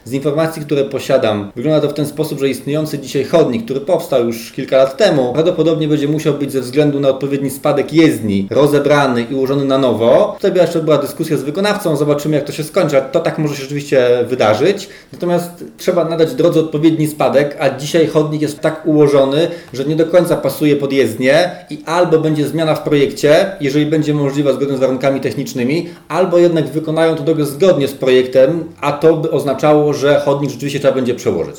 Z informacji, które posiadam, wygląda to w ten sposób, że istniejący dzisiaj chodnik, który powstał już kilka lat temu, prawdopodobnie będzie musiał być ze względu na odpowiedni spadek jezdni rozebrany i ułożony na nowo. Tutaj jeszcze była dyskusja z wykonawcą, zobaczymy jak to się skończy, a to tak może się rzeczywiście wydarzyć. Natomiast trzeba nadać drodze odpowiedni spadek, a dzisiaj chodnik jest tak ułożony, że nie do końca pasuje pod jezdnię i albo będzie zmiana w projekcie, jeżeli będzie możliwa zgodnie z warunkami technicznymi, albo jednak wykonają to drogę zgodnie z projektem, a to by oznaczało, że chodnik rzeczywiście trzeba będzie przełożyć.